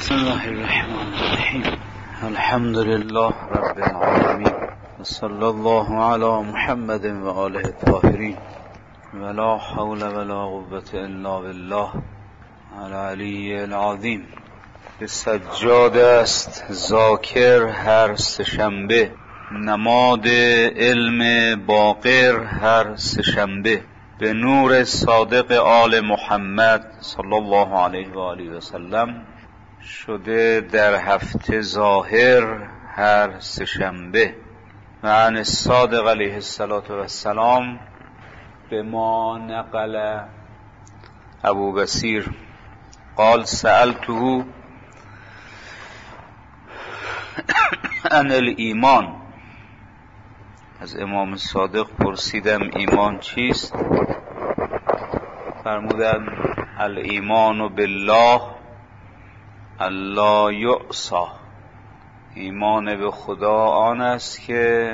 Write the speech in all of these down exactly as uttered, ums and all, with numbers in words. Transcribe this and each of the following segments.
بسم الله الرحمن الرحیم. الحمد لله رب العالمین و صلی الله علی محمد و آله الطاهرین ولا حول ولا قوة الا بالله العلی العظیم. به سجاد است ذاکر هر سه‌شنبه، نماد علم باقر هر سه‌شنبه. به نور صادق آل محمد صلی الله علیه و آله و سلم شده در هفته ظاهر هر سه‌شنبه. و عن الصادق علیه السلام به ما نقل ابو بصیر قال سألته عن الایمان، از امام صادق پرسیدم ایمان چیست؟ فرمودند الایمان بالله الا یعصی، ایمان به خدا آن است که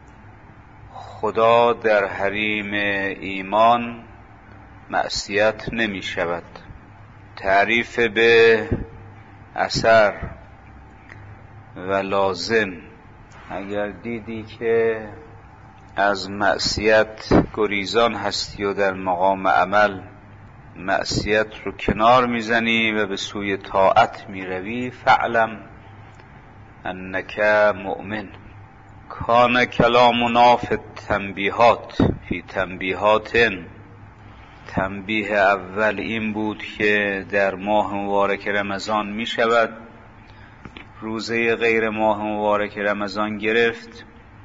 خدا در حریم ایمان معصیت نمی شود. تعریف به اثر و لازم، اگر دیدی که از معصیت گریزان هستی و در مقام عمل معصیت رو کنار میزنی و به سوی طاعت میروی، فعلم انک مؤمن. کان کلامنا فی التنبیهات فی تنبیهات. تنبیه اول این بود که در ماه مبارک رمضان می شود روزه غیر ماه مبارک رمضان گرفت.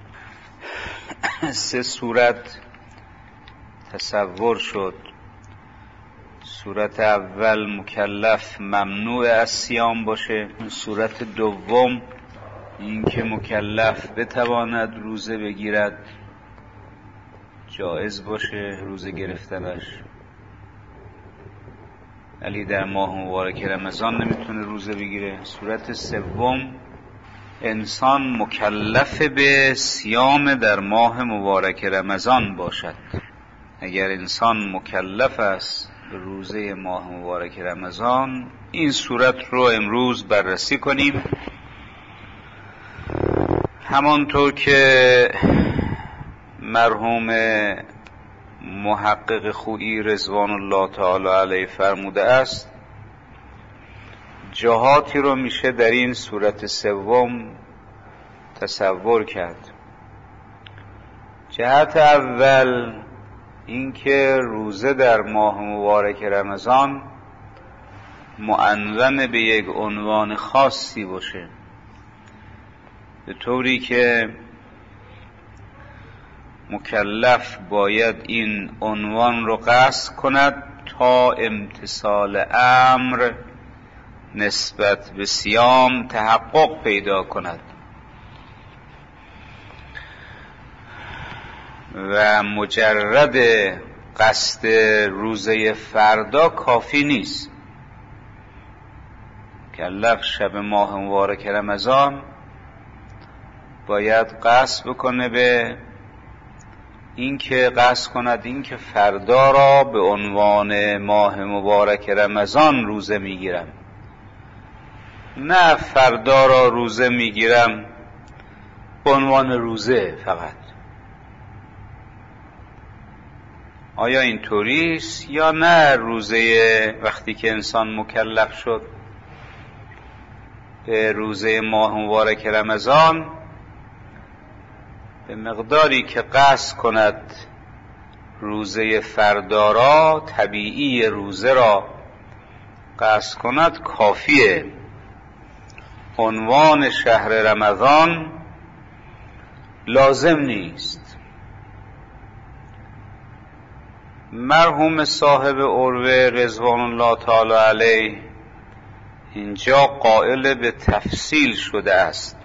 سه صورت تصور شد. صورت اول مکلف ممنوع از صیام باشه. صورت دوم این که مکلف بتواند روزه بگیرد، جایز باشه روزه گرفتنش، ولی در ماه مبارک رمضان نمیتونه روزه بگیره. صورت سوم انسان مکلف به صیام در ماه مبارک رمضان باشد. اگر انسان مکلف است به روزه ماه مبارک رمضان، این صورت رو امروز بررسی کنیم. همانطور که مرحوم محقق خویی رضوان الله تعالی علیه فرموده است، جهاتی رو میشه در این صورت سوم تصور کرد. جهت اول اینکه روزه در ماه مبارک رمضان معنون به یک عنوان خاصی باشه، به طوری که مکلف باید این عنوان رو قصد کند تا امتثال امر نسبت به صیام تحقق پیدا کند و مجرد قصد روزه فردا کافی نیست. مکلف شب ماه مبارک رمضان باید قصد بکنه به این که قصد کند این که فردا را به عنوان ماه مبارک رمضان روزه میگیرم، نه فردا را روزه میگیرم به عنوان روزه فقط. آیا این طوریست یا نه؟ روزه وقتی که انسان مکلف شد به روزه ماه مبارک رمضان، به مقداری که قصد کند روزه فردا را، طبیعی روزه را قصد کند کافیه. عنوان شهر رمضان لازم نیست. مرحوم صاحب عروه رضوان الله تعالی علیه اینجا قائل به تفصیل شده است.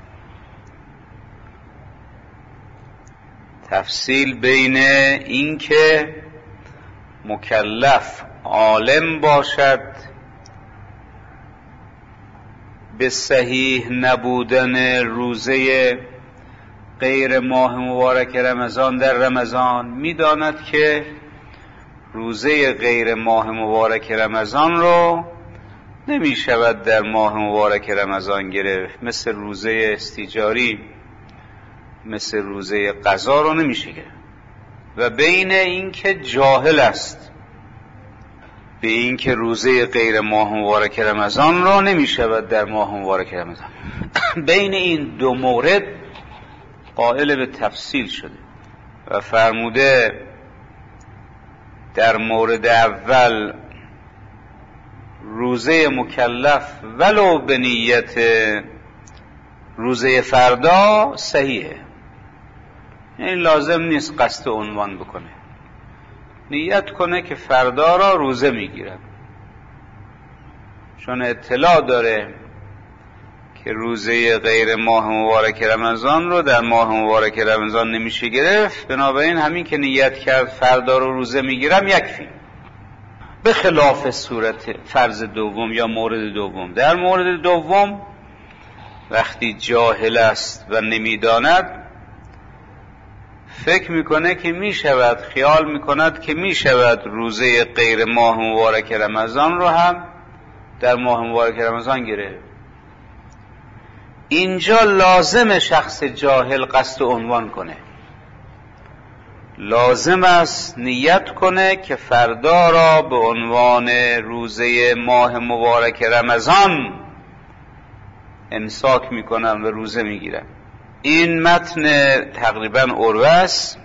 تفصیل بین این که مکلف عالم باشد به صحیح نبودن روزه غیر ماه مبارک رمضان در رمضان، میداند که روزه غیر ماه مبارک رمضان رو نمی شود در ماه مبارک رمضان گرفت، مثل روزه استیجاری، مثل روزه قضا رو نمیشه گرفت. و بین این که جاهل است به این که روزه غیر ماه مبارک رمضان رو نمی شود در ماه مبارک رمضان بین این دو مورد قائل به تفصیل شده و فرموده در مورد اول روزه مکلف ولو به نیت روزه فردا صحیحه، یعنی لازم نیست قصد عنوان بکنه، نیت کنه که فردا را روزه میگیرم، چون اطلاع داره که روزه غیر ماه مبارک رمضان رو در ماه مبارک رمضان نمیشه گرفت، بنابراین همین که نیت کرد فردا رو روزه میگیرم یکفی. به خلاف صورت فرض دوم یا مورد دوم، در مورد دوم وقتی جاهل است و نمیداند فکر میکنه که میشود، خیال میکند که میشود روزه غیر ماه مبارک رمضان رو هم در ماه مبارک رمضان گرفت. اینجا لازم شخص جاهل قصد عنوان کنه، لازم است نیت کنه که فردا را به عنوان روزه ماه مبارک رمضان امساک میکنم و روزه میگیرم. این متن تقریبا عروه است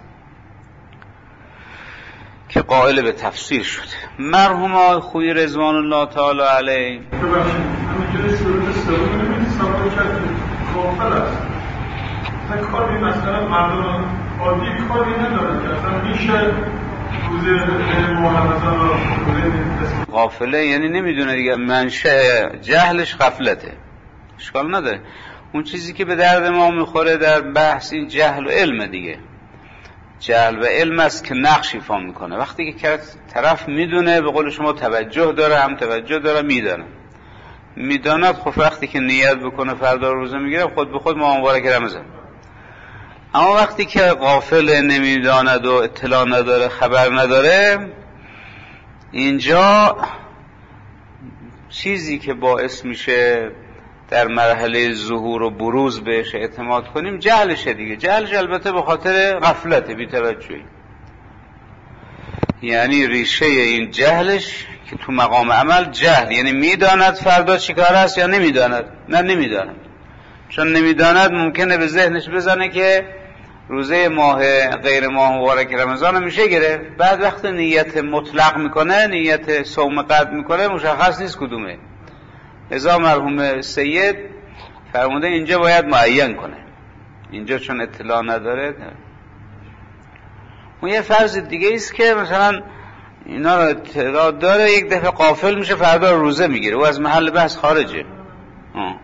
که قائل به تفسیر شده. مرحوم آقای خویی رضوان الله تعالی علیه همینجوری شروع سوم نمیدید سوال کرد غافل است، اصلا کاری مثلا مردم عادی کاری نداره که اصلا میشه روزه ماه رمضان را روزه غافله، یعنی نمیدونه دیگه، منشأ جهلش غفلته، اشکال نداره. اون چیزی که به درد ما میخوره در بحث این جهل و علم دیگه، جهل و علم است که نقش ایفا میکنه. وقتی که طرف میدونه، به قول شما توجه داره، هم توجه داره، میدونه میداند، خب وقتی که نیت بکنه فردا روزه میگیره خود به خود ماه مبارک رمضان. اما وقتی که غافل، نمیداند و اطلاع نداره، خبر نداره، اینجا چیزی که باعث میشه در مرحله ظهور و بروز بهش اعتماد کنیم جهلشه دیگه. جهلش البته به خاطر غفلت، بی‌توجهی، یعنی ریشه این جهلش که تو مقام عمل جهل، یعنی میداند فردا چی کار است یا نمیداند؟ نه نمیداند. چون نمیداند ممکنه به ذهنش بزنه که روزه ماه غیر ماه مبارک رمضان میشه گرفت، بعد وقت نیت مطلق میکنه، نیت صوم قد میکنه، مشخص نیست کدومه. لذا مرحوم سید فرموده اینجا باید معین کنه، اینجا چون اطلاع نداره. اون یه فرض دیگه ایست که مثلا اینا رو اطلاع داره، یک دفعه غافل میشه فردا روزه میگیره، او از محل بحث خارجه. آه.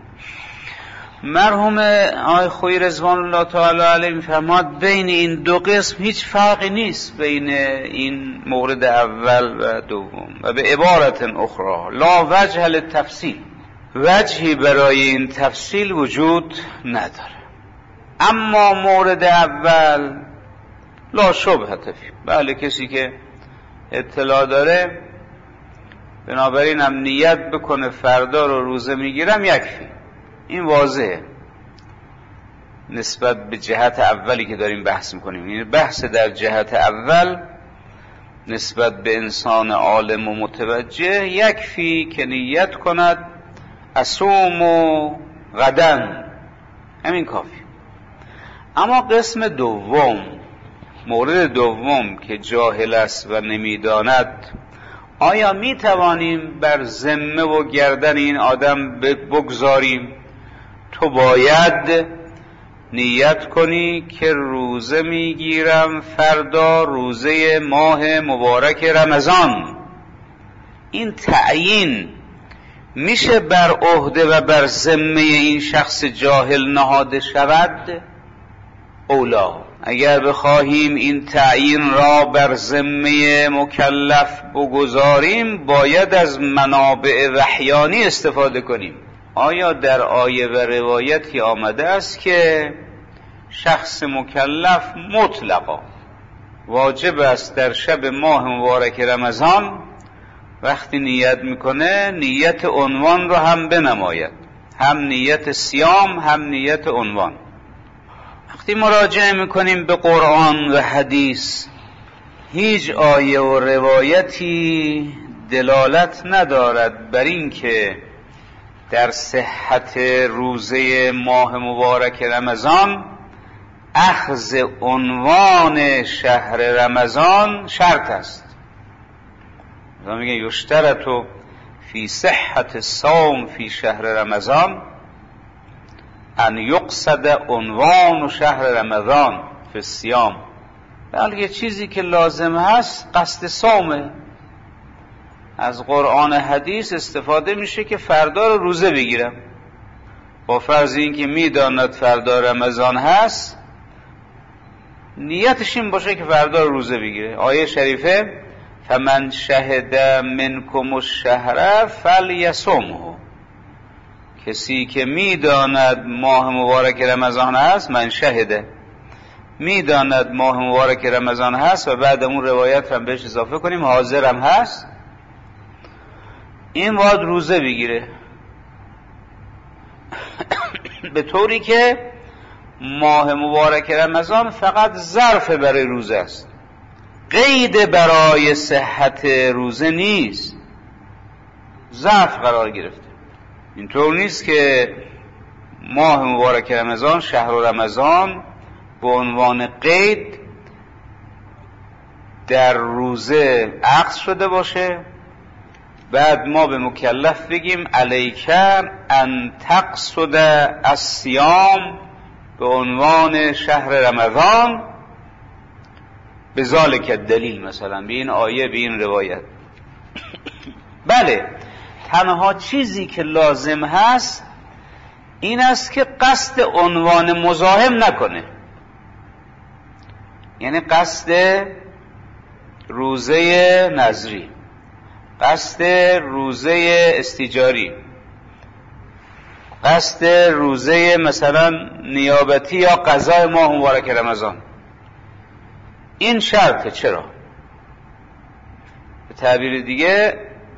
مرحوم آقای خویی رضوان الله تعالی علیه میفرماد بین این دو قسم هیچ فرقی نیست، بین این مورد اول و دوم. و به عبارت اخرى لا وجه للتفصیل، وجهی برای این تفصیل وجود نداره. اما مورد اول لا شبهه فیه، بله کسی که اطلاع داره بنابراین هم نیت بکنه فردا رو روزه میگیرم یکفی، این واضحه نسبت به جهت اولی که داریم بحث میکنیم. این بحث در جهت اول نسبت به انسان عالم و متوجه یکفی که نیت کند اصوم و غدن، همین کافی. اما قسم دوم، مورد دوم که جاهل است و نمیداند، آیا می توانیم بر ذمه و گردن این آدم بگذاریم تو باید نیت کنی که روزه میگیرم فردا روزه ماه مبارک رمضان؟ این تعیین میشه بر عهده و بر ذمه این شخص جاهل نهاده شود؟ اولا اگر بخواهیم این تعیین را بر ذمه مکلف بگذاریم باید از منابع وحیانی استفاده کنیم. آیا در آیه و روایتی آمده است که شخص مکلف مطلقا واجب است در شب ماه مبارک رمضان وقتی نیت میکنه نیت عنوان رو هم بنماید، هم نیت صیام هم نیت عنوان. وقتی مراجعه میکنیم به قرآن و حدیث، هیچ آیه و روایتی دلالت ندارد بر این که در صحت روزه ماه مبارک رمضان اخذ عنوان شهر رمضان شرط است. مثلا میگه یشترط فی صحت الصوم فی شهر رمضان ان یقصد عنوان شهر رمضان فی الصیام. بلکه چیزی که لازم هست قصد صومه. از قرآن حدیث استفاده میشه که فردا رو روزه بگیرم، با فرض این که میداند فردا رمضان هست، نیتش این باشه که فردا رو روزه بگیره. آیه شریفه فمن شهد منکم الشهر فلیصمه، کسی که میداند ماه مبارک رمضان هست، من شهده، میداند ماه مبارک رمضان هست و بعد اون روایت هم بهش اضافه کنیم حاضرم هست، این باید روزه بگیره. به طوری که ماه مبارک رمضان فقط ظرف برای روزه است، قید برای صحت روزه نیست، ظرف قرار گرفته. اینطور نیست که ماه مبارک رمضان، شهر رمضان به عنوان قید در روزه عقد شده باشه، بعد ما به مکلف بگیم علیک ان تقصد الصیام به عنوان شهر رمضان به ذالک الدلیل، مثلا به این آیه، به این روایت. بله، تنها چیزی که لازم هست این است که قصد عنوان مزاحم نکنه، یعنی قصد روزه نذری، قصد روزه استیجاری، قصد روزه مثلا نیابتی یا قضای ماه مبارک رمضان. این شرطه. چرا؟ به تعبیر دیگه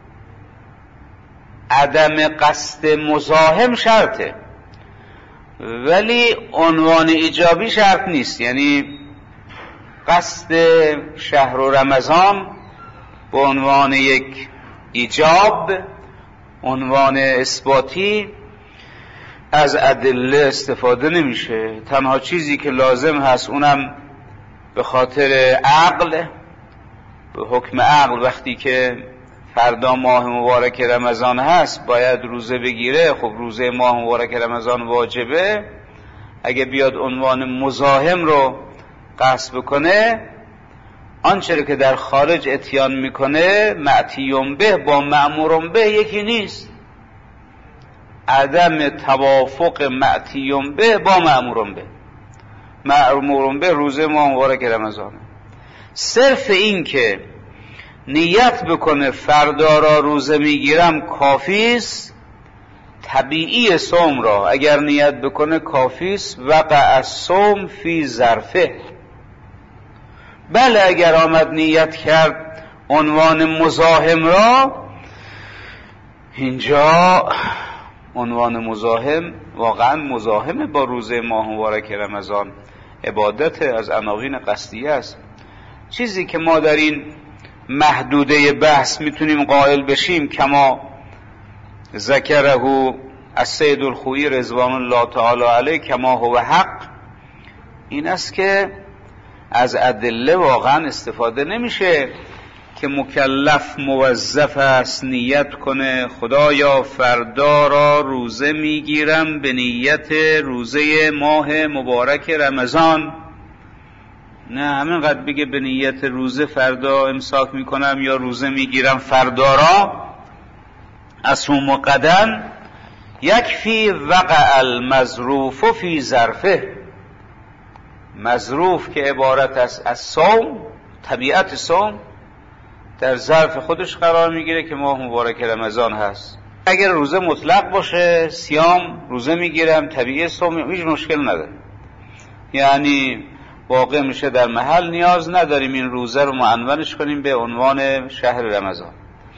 عدم قصد مزاحم شرطه، ولی عنوان ایجابی شرط نیست. یعنی قصد شهر رمضان به عنوان یک ایجاب، عنوان اثباتی، از ادله استفاده نمیشه. تنها چیزی که لازم هست اونم به خاطر عقل، به حکم عقل، وقتی که فردا ماه مبارک رمضان هست باید روزه بگیره. خب روزه ماه مبارک رمضان واجبه. اگه بیاد عنوان مزاحم رو قصد بکنه، آنچه که در خارج اتیان میکنه معتیون به با مأمورون به یکی نیست. عدم توافق معتیون به با مأمورون به، مأمورون به روزه ماه مبارک رمضانه. صرف این که نیت بکنه فردا را روزه میگیرم کافیست. طبیعی صوم را اگر نیت بکنه کافیست. وقع الصوم فی ظرفه. بله، اگر آمد نیت کرد عنوان مزاحم را، اینجا عنوان مزاحم واقعا مزاحمه با روزه ماه مبارک رمضان، عبادت از عناوین قصدیه است. چیزی که ما در این محدوده بحث میتونیم قائل بشیم کما ذکره السید الخوئی رضوان الله تعالی علیه کما هو حق، این است که از ادله واقعا استفاده نمیشه که مکلف موظف است نیت کنه خدایا فردا را روزه میگیرم به نیت روزه ماه مبارک رمضان. نه، همینقدر بگه به نیت روزه فردا امساک میکنم یا روزه میگیرم فردا را اصوم غدا، یکفی وقع المظروف فی ظرفه. مظروف که عبارت است از صوم، طبیعت صوم در ظرف خودش قرار میگیره که ماه مبارک رمضان هست. اگر روزه مطلق باشه، صیام روزه میگیرم، طبیعی صوم، هیچ مشکل نداره، یعنی واقع میشه در محل، نیاز نداریم این روزه رو معنونش کنیم به عنوان شهر رمضان.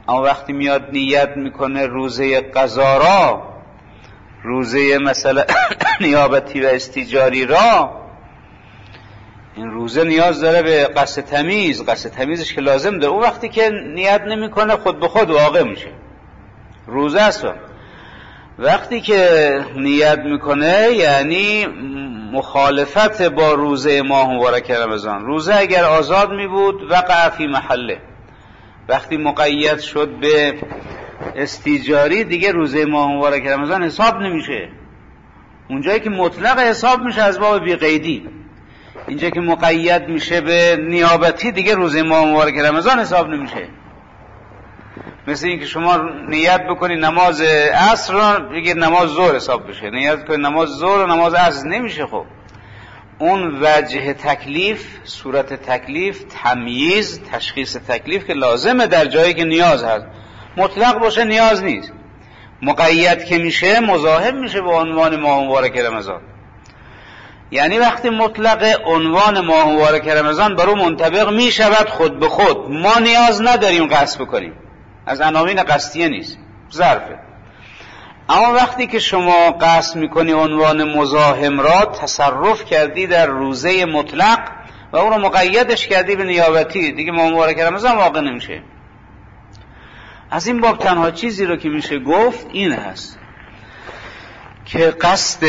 اما وقتی میاد نیت میکنه روزه قضا را، روزه مثلا نیابتی و استیجاری را، این روزه نیاز داره به قصد تمیز، قصد تمیزش که لازم داره. اون وقتی که نیت نمیکنه خود به خود واقع میشه، روزه است. وقتی که نیت میکنه یعنی مخالفت با روزه ماه مبارک رمضان. روزه اگر آزاد میبود وقع فی محله، وقتی مقید شد به استیجاری دیگه روزه ماه مبارک رمضان حساب نمیشه. اونجایی که مطلق حساب میشه از باب بی قیدی، اینجا که مقید میشه به نیابتی دیگه روزه ماه مبارک رمضان حساب نمیشه. مثل این که شما نیت بکنی نماز عصر رو دیگه نماز ظهر حساب بشه، نیت کنی نماز ظهر و نماز عصر نمیشه. خب اون وجه تکلیف، صورت تکلیف، تمییز، تشخیص تکلیف که لازمه در جایی که نیاز هست. مطلق باشه نیاز نیست، مقید که میشه مزاحم میشه به عنوان ماه مبارک رمضان. یعنی وقتی مطلق عنوان ماه مبارک رمضان بر او منطبق میشود خود به خود، ما نیاز نداریم قصد بکنیم، از عناوین قصدیه نیست، ظرفه. اما وقتی که شما قصد میکنی عنوان مزاحم را تصرف کردی در روزه مطلق و اون رو مقیدش کردی به نیابتی، دیگه ماه مبارک رمضان واقع نمیشه. از این باب تنها چیزی رو که میشه گفت این هست که قصد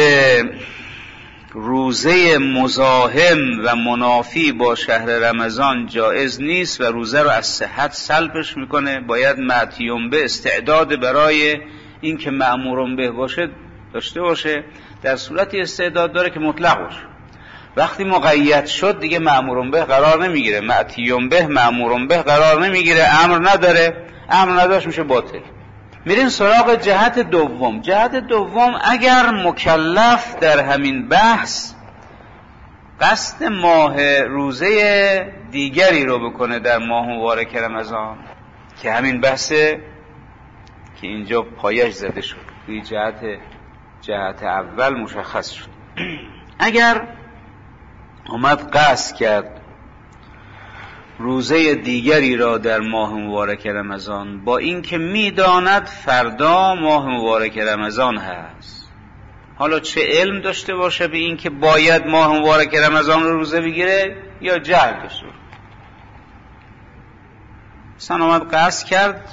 روزه مزاحم و منافی با شهر رمضان جایز نیست و روزه رو از صحت سلبش میکنه. باید معتیون به استعداد برای این که مأمورون به باشه داشته باشه، در صورتی استعداد داره که مطلق باشه. وقتی مقید شد دیگه مأمورون به قرار نمیگیره، معتیون به مأمورون به قرار نمیگیره، امر نداره، امر نداشت میشه باطل. میریم سراغ جهت دوم. جهت دوم اگر مکلف در همین بحث قصد ماه روزه دیگری رو بکنه در ماه مبارک رمضان، که همین بحثه که اینجا پایش زده شد، توی جهت جهت اول مشخص شد. اگر اومد قصد کرد روزه دیگری را در ماه مبارک رمضان، با اینکه میداند فردا ماه مبارک رمضان هست، حالا چه علم داشته باشه به اینکه باید ماه مبارک رمضان رو روزه بگیره یا جهل داشته باشه، مثلا اومد قصد کرد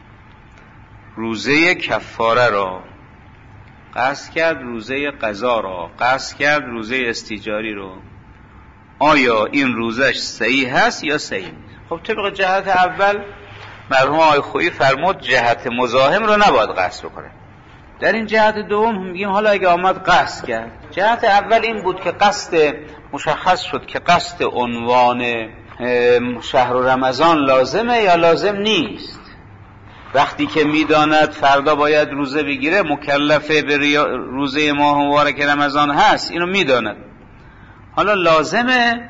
روزه کفاره را، قصد کرد روزه قضا را، قصد کرد روزه استیجاری رو، آیا این روزش صحیح هست یا صحیح نیست؟ خب طبق جهت اول مرحوم آقای خویی فرمود جهت مزاحم رو نباید قصد بکنه. در این جهت دوم میگیم حالا اگه آمد قصد کرد، جهت اول این بود که قصد مشخص شد که قصد عنوان شهر رمضان لازمه یا لازم نیست. وقتی که میداند فردا باید روزه بگیره، مکلفه به روزه ماه مبارک رمضان هست، اینو میداند، حالا لازمه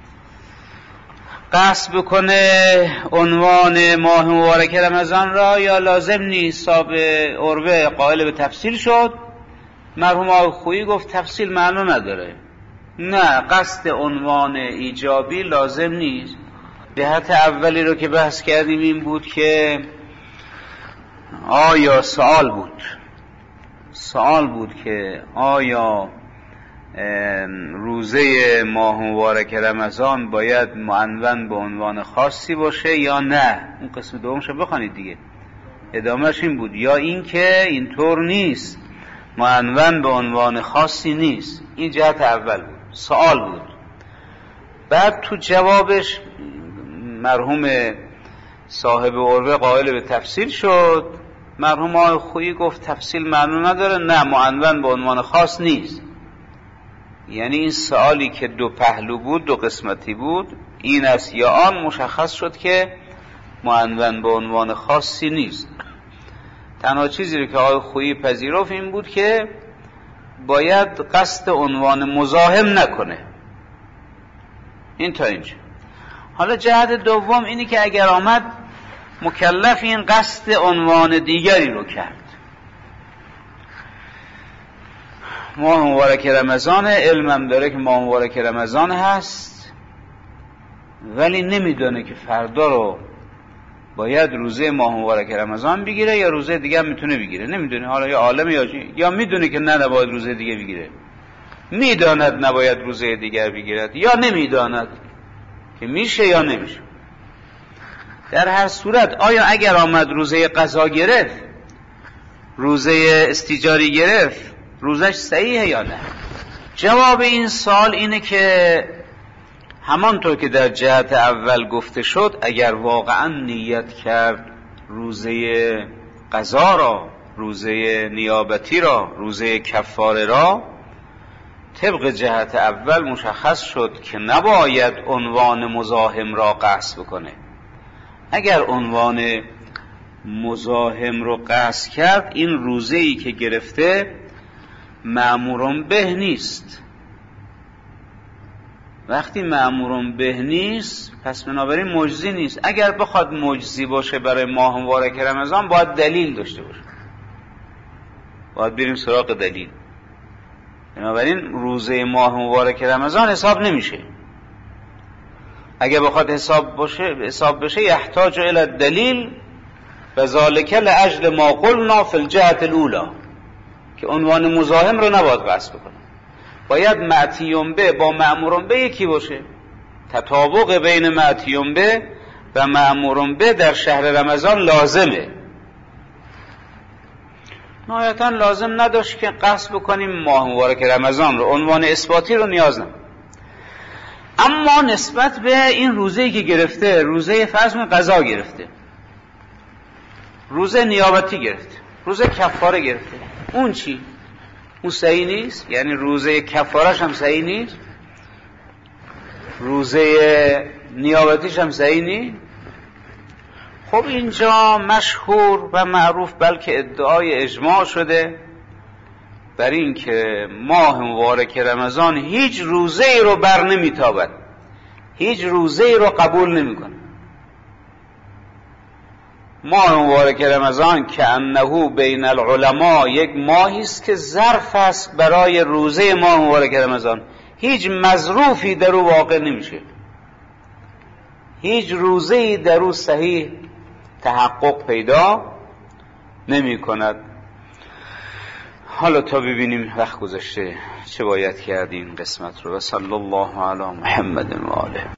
قصد بکنه عنوان ماه مبارک رمضان را یا لازم نیست؟ صاحب عروه قائل به تفصیل شد. مرحوم آقای خویی گفت تفصیل معنا نداره، نه قصد عنوان ایجابی لازم نیست. جهت اولی رو که بحث کردیم این بود که آیا سوال بود سوال بود که آیا روزه ماه مبارک رمضان باید معنون به عنوان خاصی باشه یا نه؟ اون قسم دومش رو بخوانید دیگه، ادامهش این بود یا این که اینطور نیست، معنون به عنوان خاصی نیست. این جهت اول بود، سوال بود. بعد تو جوابش مرحوم صاحب عروه قائل به تفصیل شد. مرحوم آقای خویی گفت تفصیل معنی نداره، نه معنون به عنوان خاص نیست. یعنی این سوالی که دو پهلو بود، دو قسمتی بود، این است یا آن، مشخص شد که معنون به عنوان خاصی نیست. تنها چیزی رو که آقای خویی پذیرفت این بود که باید قصد عنوان مزاحم نکنه. این تا اینجا. حالا جهت دوم اینی که اگر آمد مکلف این قصد عنوان دیگری رو کرد، ماه مبارک رمضان، علمم داره که ماه مبارک رمضان هست، ولی نمیدونه که فردا رو باید روزه ماه مبارک رمضان بگیره یا روزه دیگه هم میتونه بگیره؟ نمیدونه، حالا یا عالم یا چی، یا میدونه که نه نباید روزه دیگه بگیره، میداند نباید روزه دیگر بگیرد، یا نمیداند که میشه یا نمیشه. در هر صورت آیا اگر آمد روزه قضا گرفت، روزه استیجاری گرفت، روزش صحیحه یا نه؟ جواب این سوال اینه که همانطور که در جهت اول گفته شد، اگر واقعا نیت کرد روزه قضا را، روزه نیابتی را، روزه کفاره را، طبق جهت اول مشخص شد که نباید عنوان مزاحم را قصد بکنه. اگر عنوان مزاحم رو قصد کرد، این روزه‌ای که گرفته مأمورون به نیست. وقتی مأمورون به نیست، پس بنابراین مجزی نیست. اگر بخواد مجزی باشه برای ماه مبارک رمضان، باید دلیل داشته باشه، باید بریم سراغ دلیل. بنابراین روزه ماه مبارک رمضان حساب نمیشه. اگر بخواد حساب باشه حساب بشه یحتاج الی الدلیل و ذالک لاجل ما قلنا فی الجهة الاولی، که عنوان مزاحم رو نباید قصد بکنه، باید معتیون به با مأمورون به یکی باشه. تطابق بین معتیون به و مأمورون به در شهر رمضان لازمه. نهایتا لازم نداشت که قصد بکنیم ماه مبارک رمضان رو، عنوان اثباتی رو نیاز نداره. اما نسبت به این روزه‌ای که گرفته، روزه فرض کنید قضا گرفته، روزه نیابتی گرفته، روزه کفاره گرفته، اون چی؟ اون صحیح نیست؟ یعنی روزه کفارش هم صحیح نیست؟ روزه نیابتیش هم صحیح نیست؟ خب اینجا مشهور و معروف، بلکه ادعای اجماع شده بر این که ماه مبارک رمضان هیچ روزه ای رو بر نمیتابد، هیچ روزه ای رو قبول نمیکنه. ماه مبارک رمضان که انه بین العلماء یک ماهی است که ظرف است برای روزه ماه مبارک رمضان، هیچ مظروفی در او واقع نمیشه، هیچ روزه ای در او صحیح تحقق پیدا نمی کند. حالا تا ببینیم وقت گذشته چه باید کرد این قسمت رو. و صلی الله علی محمد و آله.